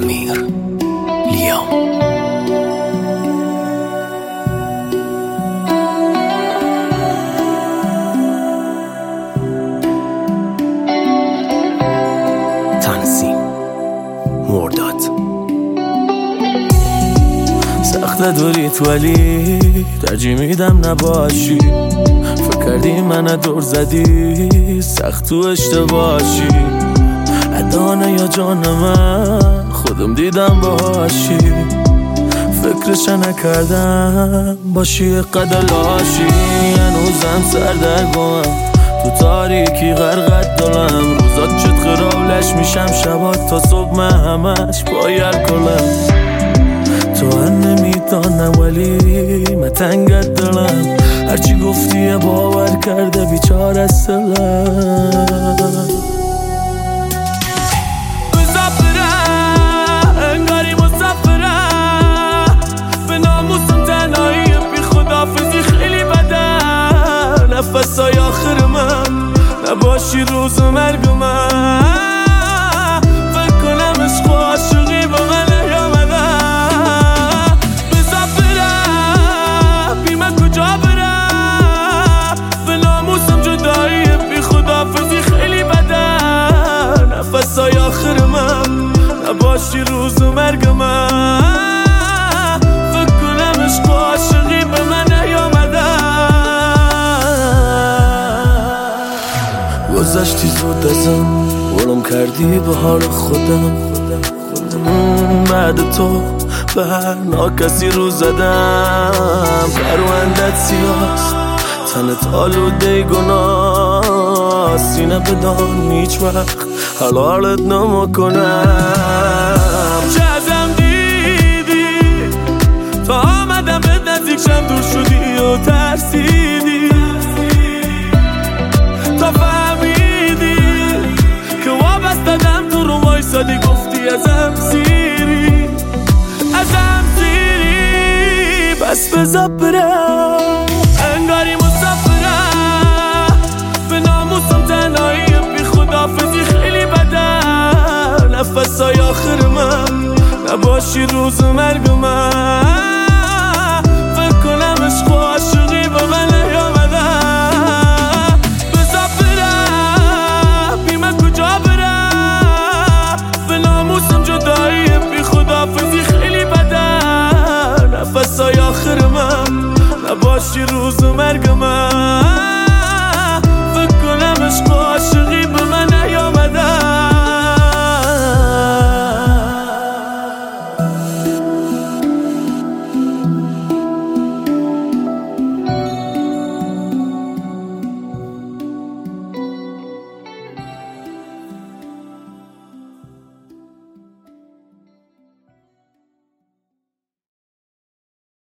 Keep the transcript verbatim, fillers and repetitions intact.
امیر لیام. تنظیم مرداد. سخت دوریت ولی ترجیح میدم نباشی. فکر کردی من دور زدی سخت تو اشتباهی. ادانه یا جان من خودم دیدم باشی. فکرش نکردم باشی قدلاشی. هنوزم سردرگمم تو تاریکی غرقت دلم. روزات شد خرابلش میشم شبات تا صبح من همش بایر کلم. تو هم نمیدانم ولی من تنگت دلم. هرچی گفتی باور کرده بیچاره سلم. انگاری مسافره به ناموسم تنهایی بی خدافزی خیلی بده. نفسای آخر من نباشی روز مرگ من. فکر کنم عشق و عاشقی با من نیامده. بذار برم بی من کجا برم. به ناموسم جدایی بی خدافزی خیلی بده. نفسای آخر من نباشی روز مرگ من. فکر کنم عشق و عاشقی به من نیامده. گذشتی زود ازم ولم کردی به حال خودم. بعد تو به هر ناکسی رو زدم. پروندت سیاست تنت آلوده گناه. سینه بدان هیچ وقت حلالت نمکنم. چه ازم دیدی تا آمدم به نزدیکشم دور شدی و ترسیدی. تا فهمیدی که وابستدم تو رو وایسادی. گفتی ازم سیری ازم سیری. بس بذار برم انگاری مسافره به ناموسم تنهایی بی خدافزی خیلی بده. نفسای آخر من نباشی روز مرگ من. فکر کنم عشق و عاشقی با من نیامده. بذار برم بی من کجا برم. به ناموسم جدایی بی خدافزی خیلی بده. نفسای آخر من نباشی روز مرگ